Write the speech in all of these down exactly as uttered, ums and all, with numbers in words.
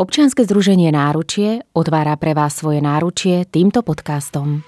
Občianske združenie Náručie otvára pre vás svoje náručie týmto podcastom.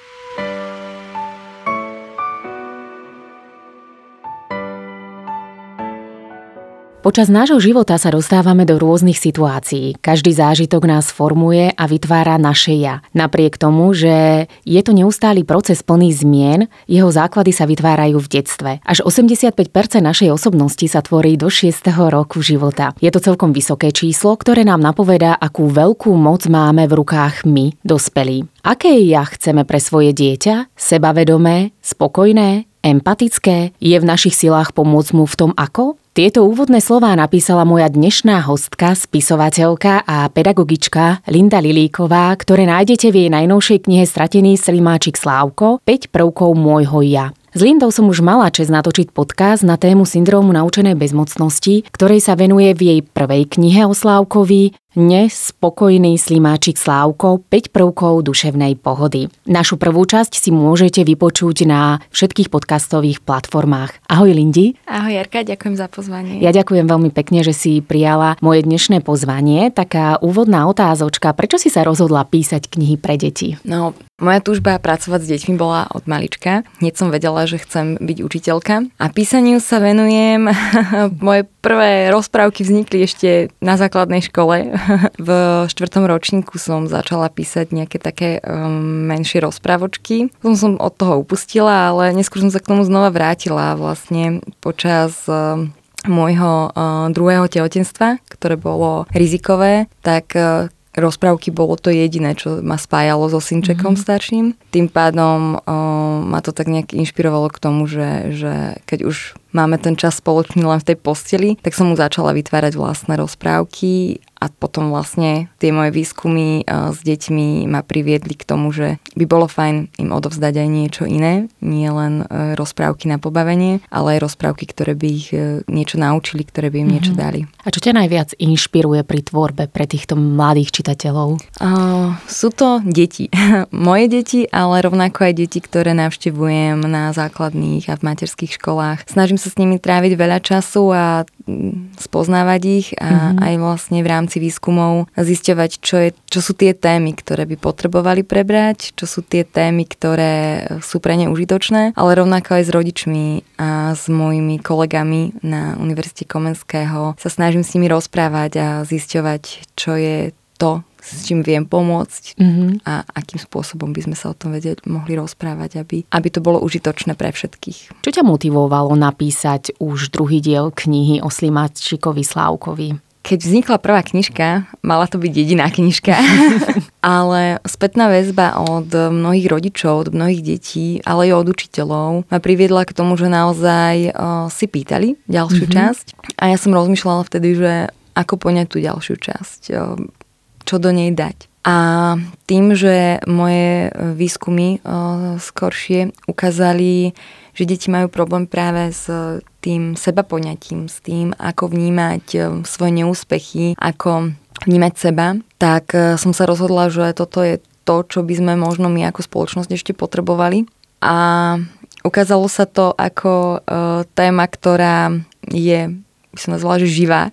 Počas nášho života sa dostávame do rôznych situácií. Každý zážitok nás formuje a vytvára naše ja. Napriek tomu, že je to neustály proces plný zmien, jeho základy sa vytvárajú v detstve. Až osemdesiatpäť percent našej osobnosti sa tvorí do šiesteho roku života. Je to celkom vysoké číslo, ktoré nám napovedá, akú veľkú moc máme v rukách my, dospelí. Aké ja chceme pre svoje dieťa? Sebavedomé, spokojné, empatické? Je v našich silách pomôcť mu v tom ako? Tieto úvodné slová napísala moja dnešná hostka, spisovateľka a pedagogička Linda Lilíková, ktoré nájdete v jej najnovšej knihe Stratený slimáčik Slávko päť prvkov môjho ja. S Lindou som už mala česť natočiť podcast na tému syndrómu naučenej bezmocnosti, ktorej sa venuje v jej prvej knihe o Slávkovi Nespokojný slimáčik Slávko päť prvkov duševnej pohody. Našu prvú časť si môžete vypočuť na všetkých podcastových platformách. Ahoj Lindi. Ahoj Jarka, ďakujem za pozvanie. Ja ďakujem veľmi pekne, že si prijala moje dnešné pozvanie. Taká úvodná otázočka, prečo si sa rozhodla písať knihy pre deti? No, moja túžba pracovať s deťmi bola od malička. Hneď som vedela, že chcem byť učiteľka. A písaniu sa venujem. Moje prvé rozprávky vznikli ešte na základnej škole. V štvrtom ročníku som začala písať nejaké také um, menšie rozprávočky. Potom som od toho upustila, ale neskôr som sa k tomu znova vrátila vlastne počas um, môjho uh, druhého tehotenstva, ktoré bolo rizikové, tak uh, rozprávky bolo to jediné, čo ma spájalo so synčekom mm-hmm. starším. Tým pádom uh, ma to tak nejak inšpirovalo k tomu, že, že keď už máme ten čas spoločný len v tej posteli, tak som mu začala vytvárať vlastné rozprávky a potom vlastne tie moje výskumy uh, s deťmi ma priviedli k tomu, že by bolo fajn im odovzdať aj niečo iné, nie len uh, rozprávky na pobavenie, ale aj rozprávky, ktoré by ich uh, niečo naučili, ktoré by im mm-hmm. niečo dali. A čo ťa najviac inšpiruje pri tvorbe pre týchto mladých čitateľov? Uh, sú to deti. Moje deti, ale rovnako aj deti, ktoré navštevujem na základných a v materských školách. Snažím sa s nimi tráviť veľa času a spoznávať ich a mm-hmm. aj vlastne v rámci výskumov zisťovať, čo, je, čo sú tie témy, ktoré by potrebovali prebrať, čo sú tie témy, ktoré sú pre ne užitočné, ale rovnako aj s rodičmi a s mojimi kolegami na Univerzite Komenského sa snažím s nimi rozprávať a zisťovať, čo je to, s čím viem pomôcť mm-hmm. a akým spôsobom by sme sa o tom vedieť mohli rozprávať, aby, aby to bolo užitočné pre všetkých. Čo ťa motivovalo napísať už druhý diel knihy o slimáčikovi Slávkovi? Keď vznikla prvá knižka, mala to byť jediná knižka, ale spätná väzba od mnohých rodičov, od mnohých detí, ale aj od učiteľov ma priviedla k tomu, že naozaj o, si pýtali ďalšiu mm-hmm. časť a ja som rozmýšľala vtedy, že ako poňať tú ďalšiu časť, o, čo do nej dať. A tým, že moje výskumy o, skoršie ukázali, že deti majú problém práve s tým sebapoňatím, s tým, ako vnímať svoje neúspechy, ako vnímať seba, tak som sa rozhodla, že toto je to, čo by sme možno my ako spoločnosť ešte potrebovali. A ukázalo sa to ako téma, ktorá je, by som nazvala, že živá,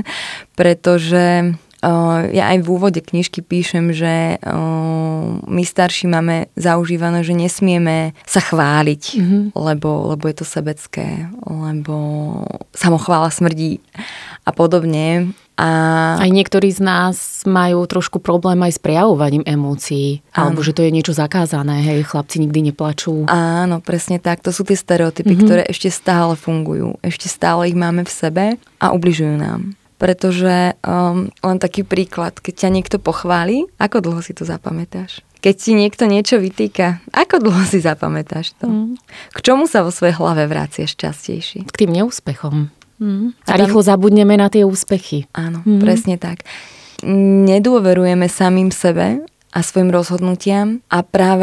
pretože Uh, ja aj v úvode knižky píšem, že uh, my starší máme zaužívané, že nesmieme sa chváliť, mm-hmm. lebo, lebo je to sebecké, lebo samochvála smrdí a podobne. A aj niektorí z nás majú trošku problém aj s prejavovaním emócií, áno. alebo že to je niečo zakázané, hej, chlapci nikdy neplačú. Áno, presne tak. To sú tie stereotypy, mm-hmm. ktoré ešte stále fungujú. Ešte stále ich máme v sebe a ubližujú nám. Pretože um, len taký príklad, keď ťa niekto pochváli, ako dlho si to zapamätáš? Keď ti niekto niečo vytýka, ako dlho si zapamätáš to? Mm. K čomu sa vo svojej hlave vraciaš častejšie? K tým neúspechom. Mm. A, a tam... rýchlo zabudneme na tie úspechy. Áno, mm. presne tak. Nedôverujeme samým sebe a svojim rozhodnutiam a práve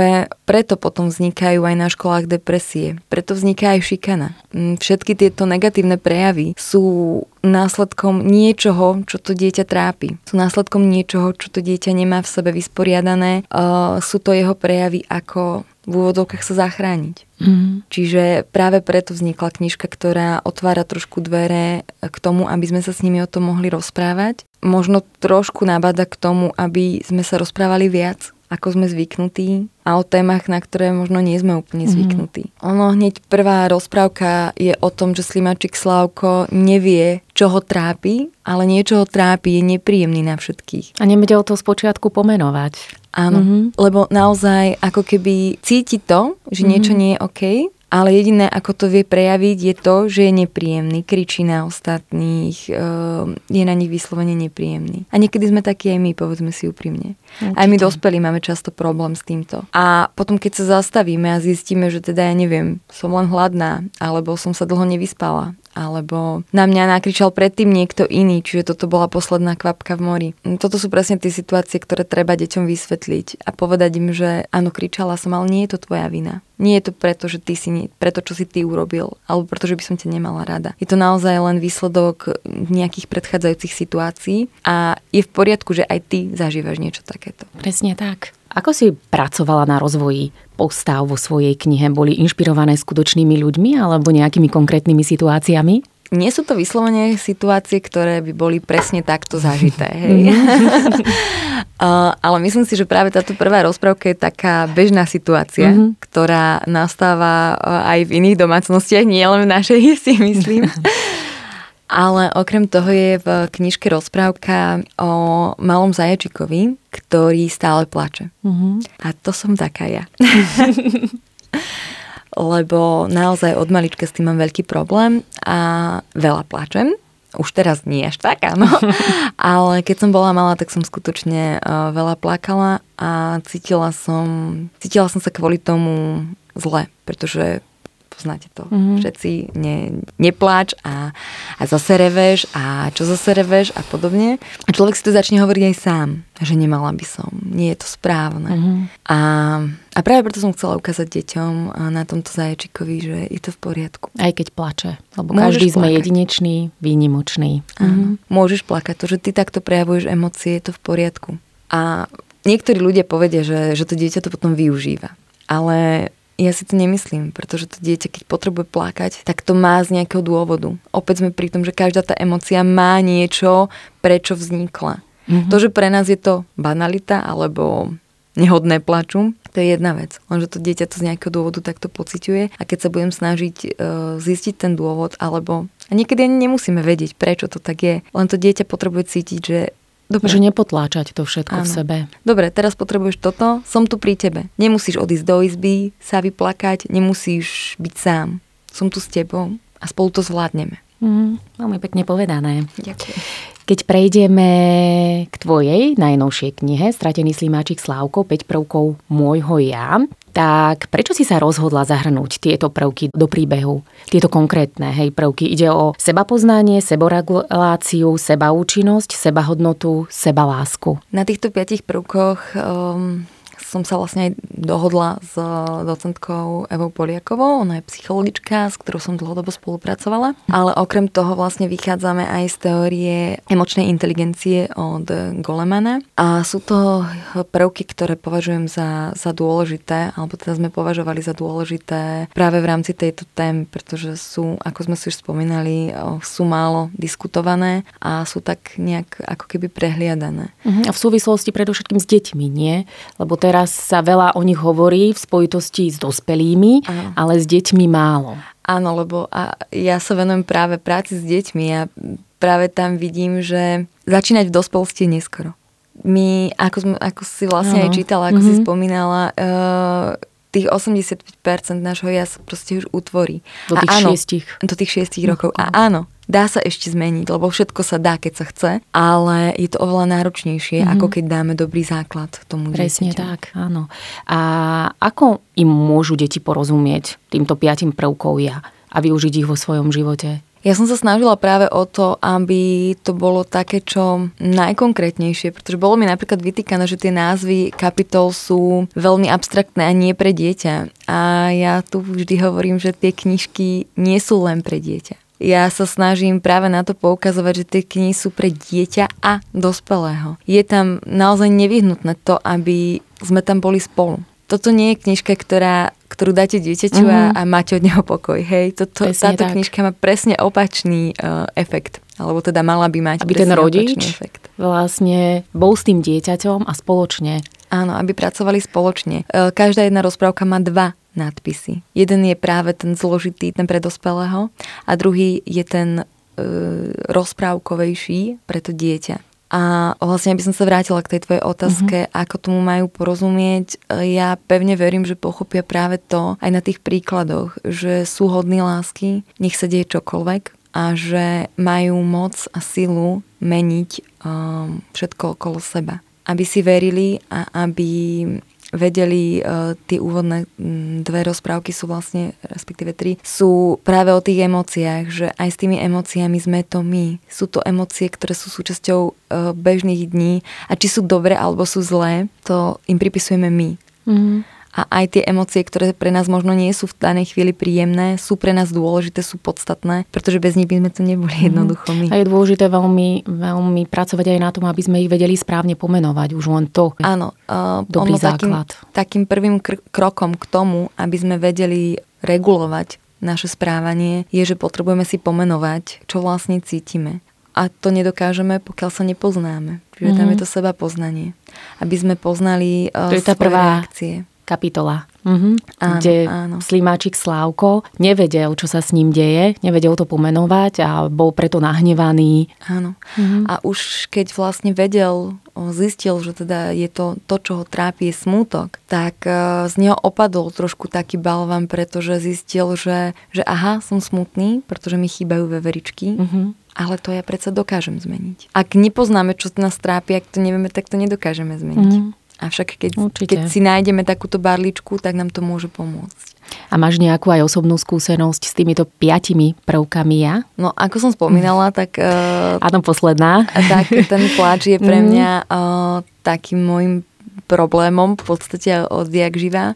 preto potom vznikajú aj na školách depresie, preto vzniká aj šikana. Všetky tieto negatívne prejavy sú následkom niečoho, čo to dieťa trápi. Sú následkom niečoho, čo to dieťa nemá v sebe vysporiadané. Uh, sú to jeho prejavy, ako v úvodzovkách sa zachrániť. Mm. Čiže práve preto vznikla knižka, ktorá otvára trošku dvere k tomu, aby sme sa s nimi o tom mohli rozprávať. Možno trošku nabáda k tomu, aby sme sa rozprávali viac, ako sme zvyknutí, a o témach, na ktoré možno nie sme úplne zvyknutí. Mm. Ono hneď prvá rozprávka je o tom, že slimáčik Slávko nevie, čo ho trápi, ale niečo ho trápi, je nepríjemný na všetkých. A nevedel to spočiatku pomenovať. Áno, mm-hmm. lebo naozaj ako keby cíti to, že niečo mm-hmm. nie je OK, ale jediné, ako to vie prejaviť, je to, že je nepríjemný, kričí na ostatných, je na nich vyslovene nepríjemný. A niekedy sme takí aj my, povedzme si úprimne. Určite. Aj my dospelí máme často problém s týmto. A potom, keď sa zastavíme a zistíme, že teda ja neviem, som len hladná, alebo som sa dlho nevyspala, alebo na mňa nakričal predtým niekto iný, čiže toto bola posledná kvapka v mori. Toto sú presne tie situácie, ktoré treba deťom vysvetliť a povedať im, že áno, kričala som, ale nie je to tvoja vina. Nie je to preto, že ty si nie, preto, čo si ty urobil, alebo preto, že by som ťa nemala rada. Je to naozaj len výsledok nejakých predchádzajúcich situácií a je v poriadku, že aj ty zažívaš niečo takéto. Presne tak. Ako si pracovala na rozvoji postav vo svojej knihe? Boli inšpirované skutočnými ľuďmi alebo nejakými konkrétnymi situáciami? Nie sú to vyslovene situácie, ktoré by boli presne takto zažité. Hej? uh, ale myslím si, že práve táto prvá rozprávka je taká bežná situácia, mm-hmm. ktorá nastáva aj v iných domácnostiach, nie len v našej, si myslím. Ale okrem toho je v knižke rozprávka o malom zajačikovi, ktorý stále plače. Mm-hmm. A to som taká ja. Lebo naozaj od malička s tým mám veľký problém a veľa plačem. Už teraz nie až tak, áno. Ale keď som bola malá, tak som skutočne uh, veľa plakala a cítila som, cítila som sa kvôli tomu zle, pretože poznáte to. Mm-hmm. Všetci ne, nepláč a, a zase reveš a čo zase reveš a podobne. A človek si to začne hovoriť aj sám, že nemala by som, nie je to správne. Mm-hmm. A, a práve preto som chcela ukázať deťom na tomto zajačikovi, že je to v poriadku. Aj keď plače, lebo môžeš každý sme plakať. jedinečný, výnimočný. Áno. Mm-hmm. Môžeš plakať, to, že ty takto prejavuješ emócie, je to v poriadku. A niektorí ľudia povedia, že, že to dieťa to potom využíva. Ale ja si to nemyslím, pretože to dieťa, keď potrebuje plakať, tak to má z nejakého dôvodu. Opäť sme pri tom, že každá tá emócia má niečo, prečo vznikla. Mm-hmm. To, že pre nás je to banalita alebo nehodné plaču, to je jedna vec. Lenže to dieťa to z nejakého dôvodu takto pociťuje a keď sa budem snažiť uh, zistiť ten dôvod, alebo a niekedy ani nemusíme vedieť, prečo to tak je, len to dieťa potrebuje cítiť, že dobre. Že nepotláčať to všetko Áno. v sebe. Dobre, teraz potrebuješ toto, som tu pri tebe. Nemusíš odísť do izby, sa vyplakať, nemusíš byť sám. Som tu s tebou a spolu to zvládneme. Mm, veľmi pekne povedané. Ďakujem. Keď prejdeme k tvojej najnovšej knihe Stratený slimáčik Slávko, päť prvkov môjho ja, tak prečo si sa rozhodla zahrnúť tieto prvky do príbehu? Tieto konkrétne hej, prvky. Ide o sebapoznanie, sebareguláciu, sebaúčinnosť, sebahodnotu, sebalásku. Na týchto piatich prvkoch um, som sa vlastne aj dohodla s docentkou Evou Poliakovou. Ona je psychologička, s ktorou som dlhodobo spolupracovala. Ale okrem toho vlastne vychádzame aj z teórie emočnej inteligencie od Golemana. A sú to prvky, ktoré považujem za, za dôležité, alebo teda sme považovali za dôležité práve v rámci tejto témy, pretože sú, ako sme si už spomínali, sú málo diskutované a sú tak nejak ako keby prehliadané. A v súvislosti predovšetkým s deťmi, nie? Lebo teraz sa veľa o nich hovorí v spojitosti s dospelými, Áno. ale s deťmi málo. Áno, lebo a ja sa venujem práve práci s deťmi a práve tam vidím, že začínať v dospelosti je neskoro. My, ako, sme, ako si vlastne Áno. aj čítala, ako mm-hmm. si spomínala, uh, tých osemdesiatpäť percent nášho ja sa proste už utvorí. Do tých a áno, šiestich. Do tých šiestich rokov. A áno, dá sa ešte zmeniť, lebo všetko sa dá, keď sa chce, ale je to oveľa náročnejšie, mm-hmm. ako keď dáme dobrý základ tomu dieťaťu. Presne tak, áno. A ako im môžu deti porozumieť týmto piatim prvkov ja a využiť ich vo svojom živote? Ja som sa snažila práve o to, aby to bolo také čo najkonkrétnejšie, pretože bolo mi napríklad vytýkané, že tie názvy kapitol sú veľmi abstraktné a nie pre dieťa. A ja tu vždy hovorím, že tie knižky nie sú len pre dieťa. Ja sa snažím práve na to poukazovať, že tie knihy sú pre dieťa a dospelého. Je tam naozaj nevyhnutné to, aby sme tam boli spolu. Toto nie je knižka, ktorá, ktorú dáte dieťaťu mm-hmm. a, a máte od neho pokoj. Hej, toto, táto tak. Knižka má presne opačný uh, efekt. Alebo teda mala by mať aby presne ten rodič opačný efekt. Vlastne bol s tým dieťaťom a spoločne. Áno, aby pracovali spoločne. Uh, každá jedna rozprávka má dva nadpisy. Jeden je práve ten zložitý, ten pre dospelého a druhý je ten uh, rozprávkovejší pre to dieťa. A vlastne, aby som sa vrátila k tej tvojej otázke, mm-hmm. ako tomu majú porozumieť, ja pevne verím, že pochopia práve to aj na tých príkladoch, že sú hodní lásky, nech sa deje čokoľvek a že majú moc a silu meniť um, všetko okolo seba. Aby si verili a aby vedeli, uh, tie úvodné m, dve rozprávky sú vlastne, respektíve tri, sú práve o tých emóciách, že aj s tými emóciami sme to my. Sú to emócie, ktoré sú súčasťou uh, bežných dní a či sú dobré alebo sú zlé, to im pripisujeme my. Mm. A aj tie emócie, ktoré pre nás možno nie sú v danej chvíli príjemné, sú pre nás dôležité, sú podstatné, pretože bez nich by sme tu neboli jednoducho my. A je dôležité veľmi, veľmi pracovať aj na tom, aby sme ich vedeli správne pomenovať. Už len to. Áno. Uh, dobrý základ. Takým, takým prvým kr- krokom k tomu, aby sme vedeli regulovať naše správanie, je, že potrebujeme si pomenovať, čo vlastne cítime. A to nedokážeme, pokiaľ sa nepoznáme. Čiže mm-hmm. tam je to seba poznanie. Aby sme poznali uh, to je tá svoje prvá reakcie. Kapitola, mhm. áno, kde áno. Slimáčik Slávko nevedel, čo sa s ním deje, nevedel to pomenovať a bol preto nahnevaný. Áno. Mhm. A už keď vlastne vedel, zistil, že teda je to, to čo ho trápi, je smútok, tak z neho opadol trošku taký balvan, pretože zistil, že, že aha, som smutný, pretože mi chýbajú veveričky. Mhm. Ale to ja predsa dokážem zmeniť. Ak nepoznáme, čo nás trápi, ak to nevieme, tak to nedokážeme zmeniť. Mhm. Avšak keď, keď si nájdeme takúto barličku, tak nám to môže pomôcť. A máš nejakú aj osobnú skúsenosť s týmito piatimi prvkami ja? No, ako som spomínala, tak... Uh, Áno, posledná. Tak ten pláč je pre mňa uh, takým môjim problémom v podstate odjak živa.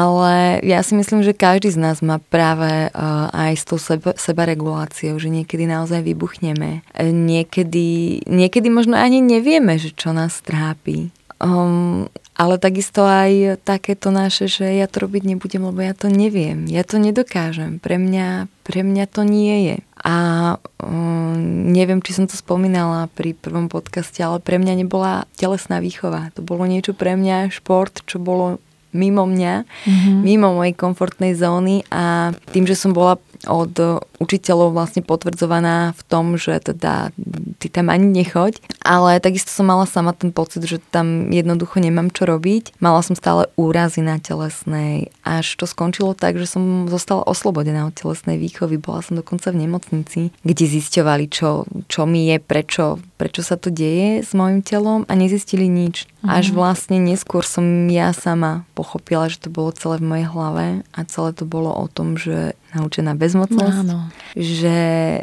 Ale ja si myslím, že každý z nás má práve uh, aj s tou seba, sebareguláciou, že niekedy naozaj vybuchneme. Niekedy, niekedy možno ani nevieme, že čo nás trápi. Um, ale takisto aj takéto naše, že ja to robiť nebudem, lebo ja to neviem. Ja to nedokážem. Pre mňa, pre mňa to nie je. A um, neviem, či som to spomínala pri prvom podcaste, ale pre mňa nebola telesná výchova. To bolo niečo pre mňa, šport, čo bolo mimo mňa, mm-hmm. mimo mojej komfortnej zóny a tým, že som bola od učiteľov vlastne potvrdzovaná v tom, že teda ty tam ani nechoď, ale takisto som mala sama ten pocit, že tam jednoducho nemám čo robiť. Mala som stále úrazy na telesnej, až to skončilo tak, že som zostala oslobodená od telesnej výchovy. Bola som dokonca v nemocnici, kde zisťovali, čo, čo mi je, prečo, prečo sa to deje s mojim telom a nezistili nič. Až vlastne neskôr som ja sama pochopila, že to bolo celé v mojej hlave a celé to bolo o tom, že naučená bezmocnosť, Áno. že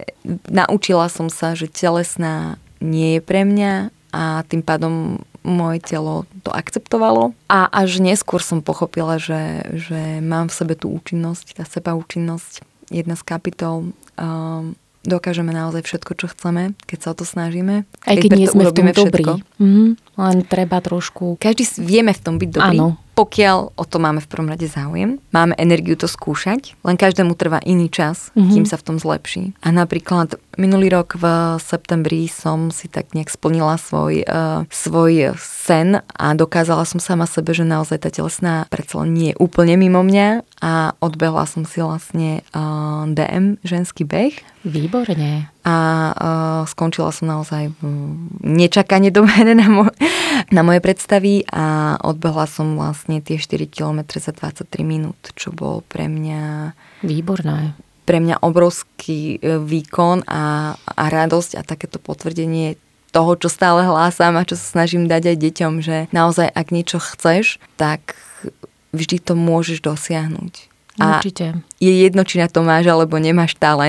naučila som sa, že telesná nie je pre mňa a tým pádom moje telo to akceptovalo a až neskôr som pochopila, že, že mám v sebe tú účinnosť, tá seba účinnosť, jedna z kapitol. Um, dokážeme naozaj všetko, čo chceme, keď sa o to snažíme. Aj keď nie sme v tom dobrí. Mm, len treba trošku... Každý vieme v tom byť dobrý. Áno. Pokiaľ o to máme v prvom rade záujem, máme energiu to skúšať, len každému trvá iný čas, mm-hmm. kým sa v tom zlepší. A napríklad minulý rok v septembri som si tak nejak splnila svoj, uh, svoj sen a dokázala som sama sebe, že naozaj tá telesná predsa nie je úplne mimo mňa a odbehla som si vlastne uh, dé em, ženský beh. Výborne. A uh, skončila som naozaj nečakane dobre na, mo- na moje predstavy a odbehla som vlastne tie štyri kilometre za dvadsaťtri minút, čo bol pre mňa... Výborné. Pre mňa obrovský výkon a, a radosť a takéto potvrdenie toho, čo stále hlásam a čo sa snažím dať aj deťom, že naozaj, ak niečo chceš, tak vždy to môžeš dosiahnuť. Určite. A je jedno, či na to máš alebo nemáš talent,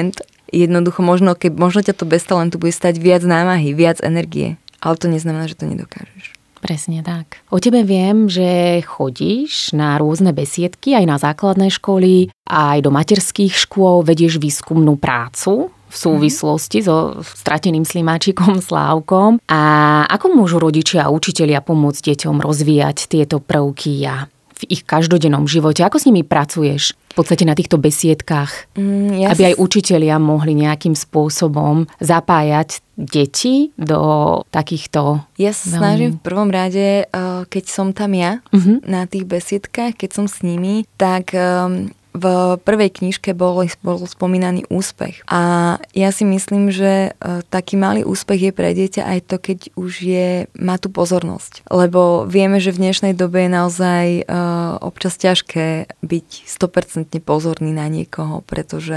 jednoducho možno, keď, možno ťa to bez talentu bude stať viac námahy, viac energie. Ale to neznamená, že to nedokážeš. Presne tak. O tebe viem, že chodíš na rôzne besiedky aj na základné školy, aj do materských škôl, vedieš výskumnú prácu v súvislosti so strateným slimáčikom Slávkom. A ako môžu rodičia a učitelia pomôcť deťom rozvíjať tieto prvky ja v ich každodennom živote? Ako s nimi pracuješ v podstate na týchto besiedkách, mm, ja aby aj učitelia mohli nejakým spôsobom zapájať deti do takýchto... Ja sa snažím v prvom rade, keď som tam ja uh-huh. na tých besiedkách, keď som s nimi, tak v prvej knižke bol, bol spomínaný úspech. A ja si myslím, že taký malý úspech je pre dieťa aj to, keď už je, má tú pozornosť. Lebo vieme, že v dnešnej dobe je naozaj občas ťažké byť sto percent pozorný na niekoho, pretože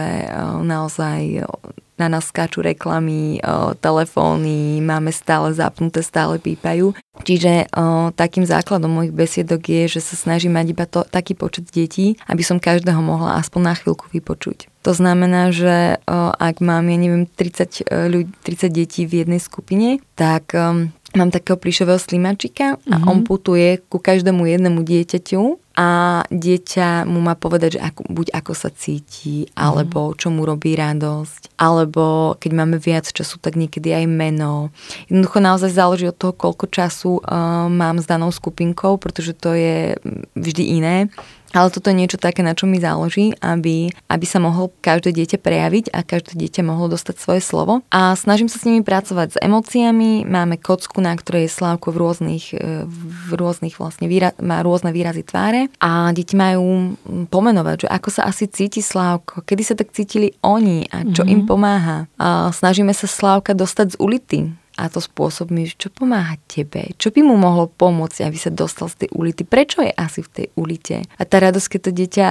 naozaj na nás skáču reklamy, o, telefóny, máme stále zapnuté, stále pípajú. Čiže o, takým základom mojich besiedok je, že sa snažím mať iba to, taký počet detí, aby som každého mohla aspoň na chvíľku vypočuť. To znamená, že o, ak mám, ja neviem, tridsať, ľudí, tridsať detí v jednej skupine, tak o, mám takého plyšového slimačika a mm-hmm. on putuje ku každému jednému dieťaťu a dieťa mu má povedať, že ako, buď ako sa cíti, alebo čo mu robí radosť, alebo keď máme viac času, tak niekedy aj meno. Jednoducho naozaj záleží od toho, koľko času uh, mám s danou skupinkou, pretože to je vždy iné. Ale toto je niečo také, na čo mi záleží, aby, aby sa mohlo každé dieťa prejaviť a každé dieťa mohlo dostať svoje slovo. A snažím sa s nimi pracovať s emóciami. Máme kocku, na ktorej je Slávko v rôznych, v rôznych vlastne výra- má rôzne výrazy tváre a deti majú pomenovať, že ako sa asi cíti Slávko, kedy sa tak cítili oni a čo mm-hmm. im pomáha. A snažíme sa Slávka dostať z ulity. A to spôsobí, čo pomáha tebe, čo by mu mohlo pomôcť, aby sa dostal z tej ulity, prečo je asi v tej ulite. A tá radosť, keď to dieťa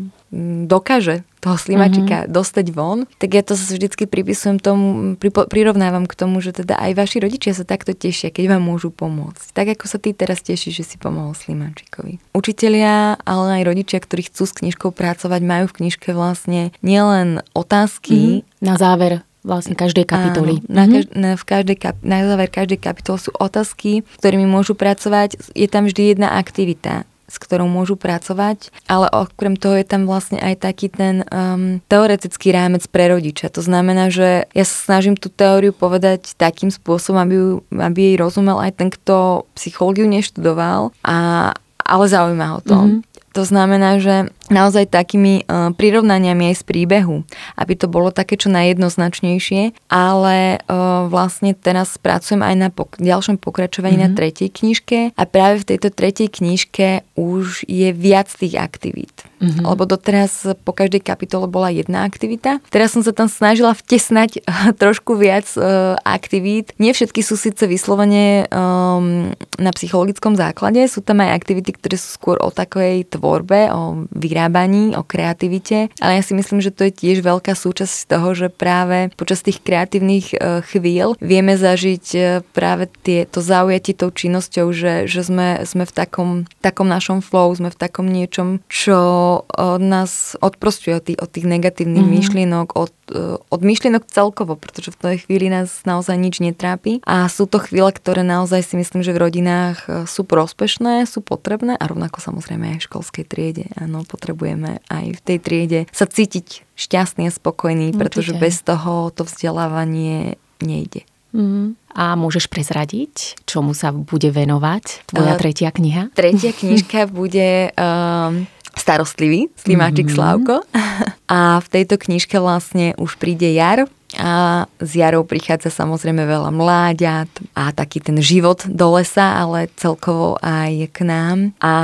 dokáže toho slimačika mm-hmm. dostať von, tak ja to vždycky pripisujem tomu, prirovnávam k tomu, že teda aj vaši rodičia sa takto tešia, keď vám môžu pomôcť. Tak ako sa ty teraz tešíš, že si pomohol slimačikovi. Učitelia, ale aj rodičia, ktorí chcú s knižkou pracovať, majú v knižke vlastne nielen otázky. Mm-hmm. Na záver vlastne každej kapitoly. Áno, na, kaž- na, v každej kap- na záver každej kapitoly sú otázky, s ktorými môžu pracovať. Je tam vždy jedna aktivita, s ktorou môžu pracovať, ale okrem toho je tam vlastne aj taký ten um, teoretický rámec pre rodiča. To znamená, že ja sa snažím tú teóriu povedať takým spôsobom, aby, ju, aby jej rozumel aj ten, kto psychológiu neštudoval, a, ale zaujíma ho to. Mm-hmm. To znamená, že naozaj takými uh, prirovnaniami aj z príbehu, aby to bolo také čo najjednoznačnejšie, ale uh, vlastne teraz pracujem aj na pok- ďalšom pokračovaní mm-hmm. na tretej knižke a práve v tejto tretej knižke už je viac tých aktivít. Mm-hmm. Lebo doteraz po každej kapitole bola jedna aktivita. Teraz som sa tam snažila vtesnať uh, trošku viac uh, aktivít. Nie všetky sú síce vyslovene um, na psychologickom základe, sú tam aj aktivity, ktoré sú skôr o takej tvorbe, o vyrábaní, o kreativite, ale ja si myslím, že to je tiež veľká súčasť toho, že práve počas tých kreatívnych uh, chvíľ vieme zažiť uh, práve tie, to zaujatie tou činnosťou, že, že sme, sme v takom, takom našom flow, sme v takom niečom, čo od nás odprostuje od tých, od tých negatívnych mm-hmm. myšlienok, od, od myšlienok celkovo, pretože v tej chvíli nás naozaj nič netrápi. A sú to chvíle, ktoré naozaj si myslím, že v rodinách sú prospešné, sú potrebné a rovnako samozrejme aj v školskej triede. Áno, potrebujeme aj v tej triede sa cítiť šťastný a spokojný, pretože Určite. Bez toho to vzdelávanie nejde. Mm. A môžeš prezradiť, čomu sa bude venovať tvoja uh, tretia kniha? Tretia knižka bude... Um, starostlivý slimáčik mm-hmm. Slávko. A v tejto knižke vlastne už príde jar a s jarou prichádza samozrejme veľa mláďat a taký ten život do lesa, ale celkovo aj k nám. A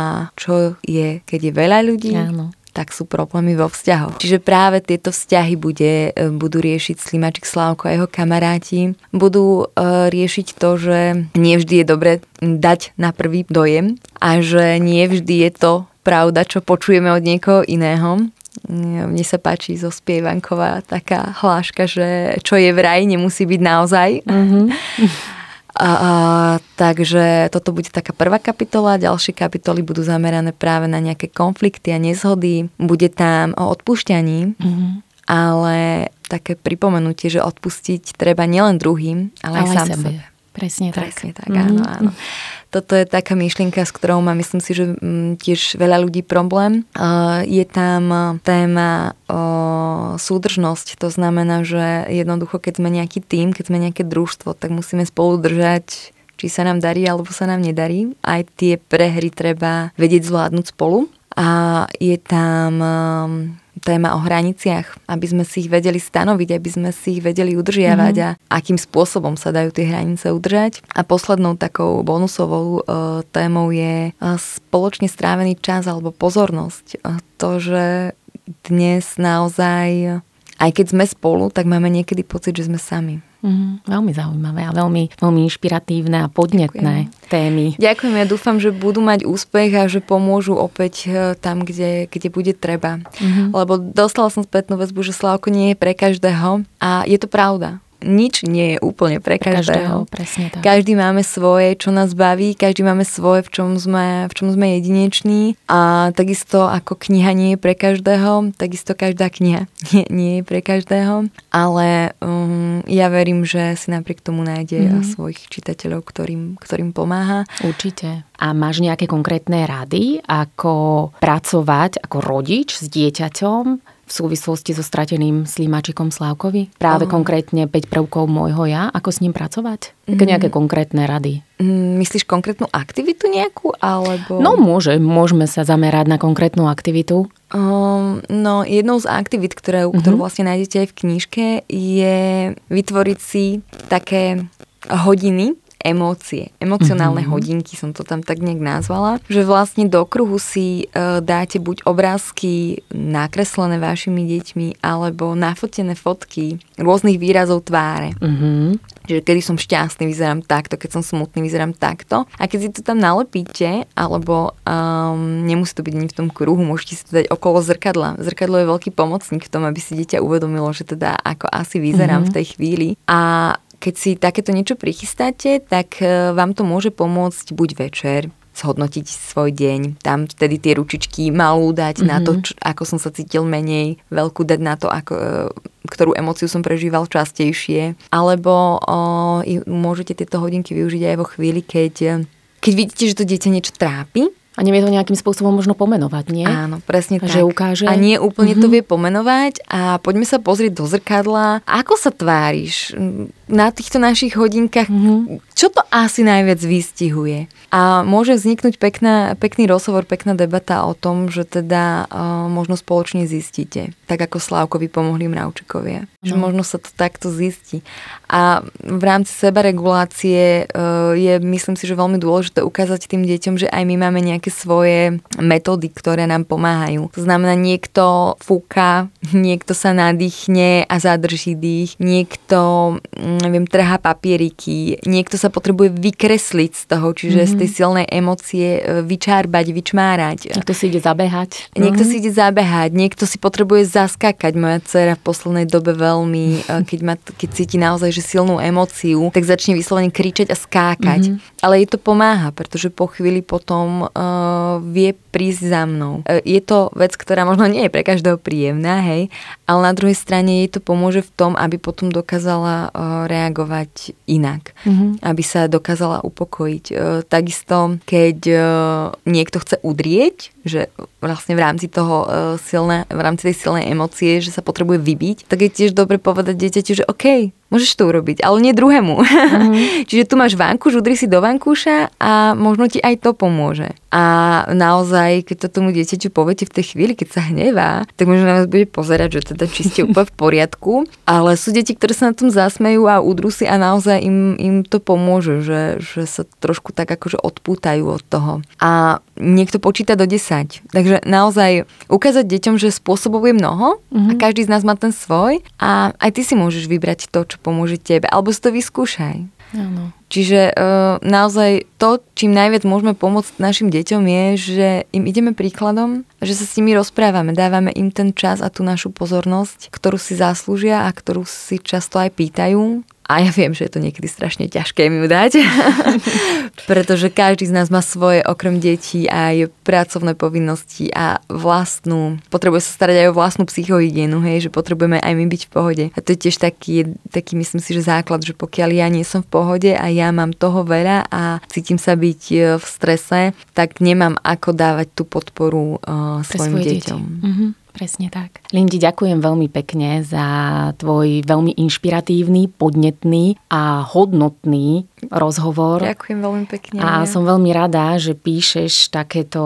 čo je, keď je veľa ľudí? Áno. Tak sú problémy vo vzťahoch. Čiže práve tieto vzťahy bude, budú riešiť slimáčik Slávko a jeho kamaráti. Budú uh, riešiť to, že nie vždy je dobre dať na prvý dojem a že nie vždy je to pravda, čo počujeme od niekoho iného. Mne sa páči zo Spievanková taká hláška, že čo je vraj, nemusí byť naozaj. Mm-hmm. A, a, takže toto bude taká prvá kapitola, ďalšie kapitoly budú zamerané práve na nejaké konflikty a nezhody. Bude tam o odpúšťaní. Mm-hmm. ale také pripomenutie, že odpustiť treba nielen druhým, ale, ale aj sám sebe. sebe. Presne tak. Presne tak, mm-hmm. áno, áno. Toto je taká myšlienka, s ktorou má, myslím si, že m, tiež veľa ľudí problém. Uh, je tam téma uh, súdržnosť, to znamená, že jednoducho, keď sme nejaký tím, keď sme nejaké družstvo, tak musíme spolu držať, či sa nám darí, alebo sa nám nedarí. Aj tie prehry treba vedieť zvládnuť spolu. A je tam um, téma o hraniciach, aby sme si ich vedeli stanoviť, aby sme si ich vedeli udržiavať mm-hmm. a akým spôsobom sa dajú tie hranice udržať. A poslednou takou bonusovou uh, témou je uh, spoločne strávený čas alebo pozornosť. Uh, to, že dnes naozaj, aj keď sme spolu, tak máme niekedy pocit, že sme sami. Mm, veľmi zaujímavé a veľmi, veľmi inšpiratívne a podnetné Ďakujem. témy. Ďakujem, ja dúfam, že budú mať úspech a že pomôžu opäť tam, kde, kde bude treba. Mm-hmm. Lebo dostala som spätnú väzbu, že Slávko nie je pre každého a je to pravda. Nič nie je úplne pre každého. každého presne tak. Každý máme svoje, čo nás baví, každý máme svoje, v čom sme, v čom sme jedineční a takisto ako kniha nie je pre každého, takisto každá kniha nie, nie je pre každého, ale um, ja verím, že si napriek tomu nájde mm-hmm. svojich čitateľov, ktorým, ktorým pomáha. Určite. A máš nejaké konkrétne rady, ako pracovať ako rodič s dieťaťom v súvislosti so strateným slimáčikom Slávkovi? Práve oh. konkrétne päť prvkov môjho ja, ako s ním pracovať? Mm. Nejaké konkrétne rady? Mm, myslíš konkrétnu aktivitu nejakú? Alebo... No môže, môžeme sa zamerať na konkrétnu aktivitu. Um, no jednou z aktivít, ktoré, mm-hmm. ktorú vlastne nájdete aj v knižke, je vytvoriť si také hodiny, emócie, emocionálne mm-hmm. hodinky, som to tam tak nejak nazvala, že vlastne do kruhu si e, dáte buď obrázky nakreslené vašimi deťmi, alebo nafotené fotky rôznych výrazov tváre. Mm-hmm. Že kedy som šťastný, vyzerám takto, keď som smutný, vyzerám takto. A keď si to tam nalepíte, alebo um, nemusí to byť ani v tom kruhu, môžete si to dať okolo zrkadla. Zrkadlo je veľký pomocník v tom, aby si dieťa uvedomilo, že teda ako asi vyzerám mm-hmm. v tej chvíli. A keď si takéto niečo prichystáte, tak vám to môže pomôcť buď večer, zhodnotiť svoj deň, tam vtedy tie ručičky malú dať mm-hmm. na to, čo, ako som sa cítil menej, veľkú dať na to, ako, ktorú emóciu som prežíval častejšie. Alebo o, môžete tieto hodinky využiť aj vo chvíli, keď, keď vidíte, že to dieťa niečo trápi. A nevie to nejakým spôsobom možno pomenovať, nie? Áno, presne tak. Že ukáže. A nie úplne mm-hmm. to vie pomenovať a poďme sa pozrieť do zrkadla. Ako sa tváriš na týchto našich hodinkách? Mm-hmm. Čo to asi najviac vystihuje? A môže vzniknúť pekná, pekný rozhovor, pekná debata o tom, že teda uh, možno spoločne zistíte. Tak ako Slávkovi pomohli mravčekovia. No. Že možno sa to takto zistí. A v rámci sebaregulácie uh, je, myslím si, že veľmi dôležité ukázať tým deťom, že aj my máme nejaké svoje metódy, ktoré nám pomáhajú. To znamená, niekto fúka, niekto sa nadýchne a zadrží dých, niekto, neviem, trhá papieriky, niekto sa potrebuje vykresliť z toho, čiže mm-hmm. z tej silnej emócie vyčárbať, vyčmárať. Niekto si ide zabehať. Niekto mm-hmm. si ide zabehať, niekto si potrebuje zaskákať. Moja dcéra v poslednej dobe veľmi, keď, má, keď cíti naozaj že silnú emóciu, tak začne vyslovene kričať a skákať. Mm-hmm. Ale jej to pomáha, pretože po chvíli potom uh, vie prísť za mnou. Uh, je to vec, ktorá možno nie je pre každého príjemná, hej, ale na druhej strane jej to pomôže v tom, aby potom dokázala uh, reagovať inak. Mm-hmm. Aby sa dokázala upokojiť. Uh, takisto, keď uh, niekto chce udrieť, že vlastne v rámci toho uh, silné, v rámci tej silnej emócie, že sa potrebuje vybiť, tak je tiež dobre povedať dieťaťu, že OK, môžeš to urobiť, ale nie druhému. Mm-hmm. Čiže tu máš vankúš, udri si do vankúša a možno ti aj to pomôže. A naozaj, keď to tomu dieťaťu poviete v tej chvíli, keď sa hnevá, tak možno na vás bude pozerať, že teda či ste úplne v poriadku, ale sú deti, ktoré sa na tom zasmejú a udrú si a naozaj im, im to pomôže, že, že sa trošku tak akože odpútajú od toho. A niekto počíta do desať. Takže naozaj ukázať deťom, že spôsobov je mnoho mm-hmm. a každý z nás má ten svoj a aj ty si môžeš vybrať to, čo pomôže tebe, alebo si to vyskúšaj. Áno. Čiže e, naozaj to, čím najviac môžeme pomôcť našim deťom je, že im ideme príkladom, že sa s nimi rozprávame, dávame im ten čas a tú našu pozornosť, ktorú si zaslúžia a ktorú si často aj pýtajú. A ja viem, že je to niekedy strašne ťažké mi ju dať, pretože každý z nás má svoje, okrem detí, aj pracovné povinnosti a vlastnú, potrebuje sa starať aj o vlastnú psychohygienu, hej, že potrebujeme aj my byť v pohode. A to je tiež taký, taký myslím si, že základ, že pokiaľ ja nie som v pohode a ja mám toho veľa a cítim sa byť v strese, tak nemám ako dávať tú podporu uh, svojim deťom. Mhm. Presne tak. Lindi, ďakujem veľmi pekne za tvoj veľmi inšpiratívny, podnetný a hodnotný rozhovor. Ďakujem veľmi pekne. A som veľmi rada, že píšeš takéto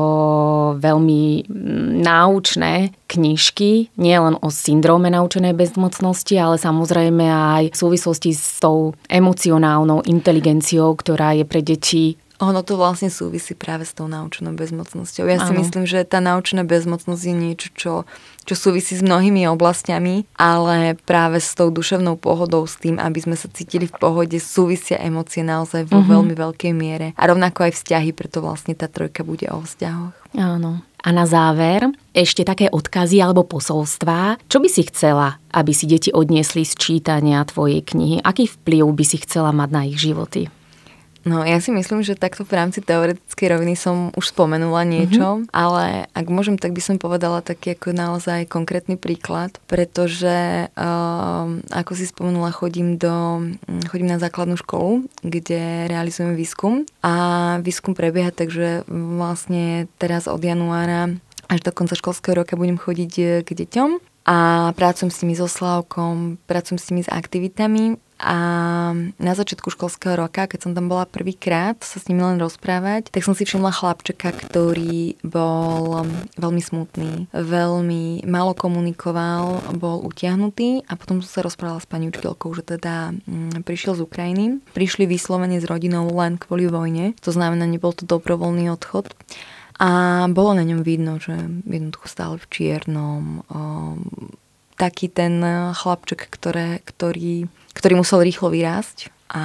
veľmi náučné knižky, nielen o syndróme naučenej bezmocnosti, ale samozrejme aj v súvislosti s tou emocionálnou inteligenciou, ktorá je pre deti. Ono to vlastne súvisí práve s tou naučenou bezmocnosťou. Ja si ano. myslím, že tá naučená bezmocnosť je niečo, čo, čo súvisí s mnohými oblastiami, ale práve s tou duševnou pohodou, s tým, aby sme sa cítili v pohode, súvisia emócie naozaj vo mm-hmm. veľmi veľkej miere. A rovnako aj vzťahy, preto vlastne tá trojka bude o vzťahoch. Áno. A na záver ešte také odkazy alebo posolstvá. Čo by si chcela, aby si deti odniesli z čítania tvojej knihy? Aký vplyv by si chcela mať na ich životy? No, ja si myslím, že takto v rámci teoretickej roviny som už spomenula niečo, mm-hmm. ale ak môžem, tak by som povedala taký ako naozaj konkrétny príklad, pretože um, ako si spomenula, chodím, do, chodím na základnú školu, kde realizujem výskum a výskum prebieha, takže vlastne teraz od januára až do konca školského roka budem chodiť k deťom a pracujem s nimi so Slávkom, pracujem s nimi s aktivitami. A na začiatku školského roka, keď som tam bola prvýkrát sa s nimi len rozprávať, tak som si všimla chlapčeka, ktorý bol veľmi smutný, veľmi málo komunikoval, bol utiahnutý a potom som sa rozprávala s pani učiteľkou, že teda mm, prišiel z Ukrajiny. Prišli vyslovene s rodinou len kvôli vojne, to znamená, nebol to dobrovoľný odchod. A bolo na ňom vidno, že jednoducho stále v čiernom. Um, taký ten chlapček, ktoré, ktorý ktorý musel rýchlo vyrásť a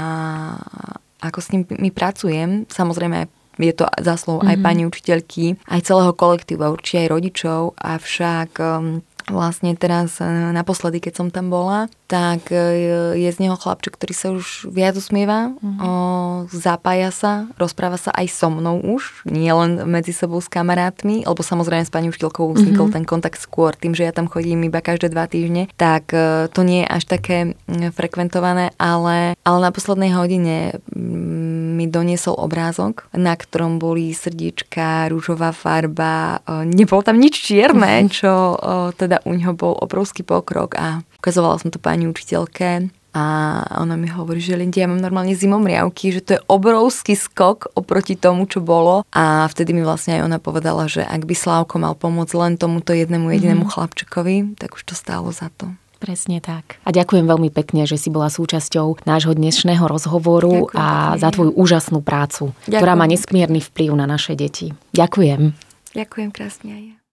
ako s ním my pracujem, samozrejme je to zásluhou mm-hmm. aj pani učiteľky, aj celého kolektíva, určite aj rodičov, avšak um, vlastne teraz naposledy, keď som tam bola, tak je z neho chlapček, ktorý sa už viac usmieva, mm-hmm. o, zapája sa, rozpráva sa aj so mnou už, nie len medzi sebou s kamarátmi, lebo samozrejme s pani učiteľkou vznikol mm-hmm. ten kontakt skôr tým, že ja tam chodím iba každé dva týždne, tak to nie je až také frekventované, ale, ale na poslednej hodine mi doniesol obrázok, na ktorom boli srdiečka, ružová farba, nebolo tam nič čierne, čo teda u neho bol obrovský pokrok a ukazovala som to pani učiteľke a ona mi hovorí, že Lindi, ja mám normálne zimomriavky, že to je obrovský skok oproti tomu, čo bolo a vtedy mi vlastne aj ona povedala, že ak by Slávko mal pomôcť len tomuto jednému jedinému mm-hmm. chlapčekovi, tak už to stálo za to. Presne tak. A ďakujem veľmi pekne, že si bola súčasťou nášho dnešného rozhovoru ďakujem, a za tvoju úžasnú prácu, ďakujem. Ktorá má nesmierny vplyv na naše deti. Ďakujem. Ďakujem krásne aj ja.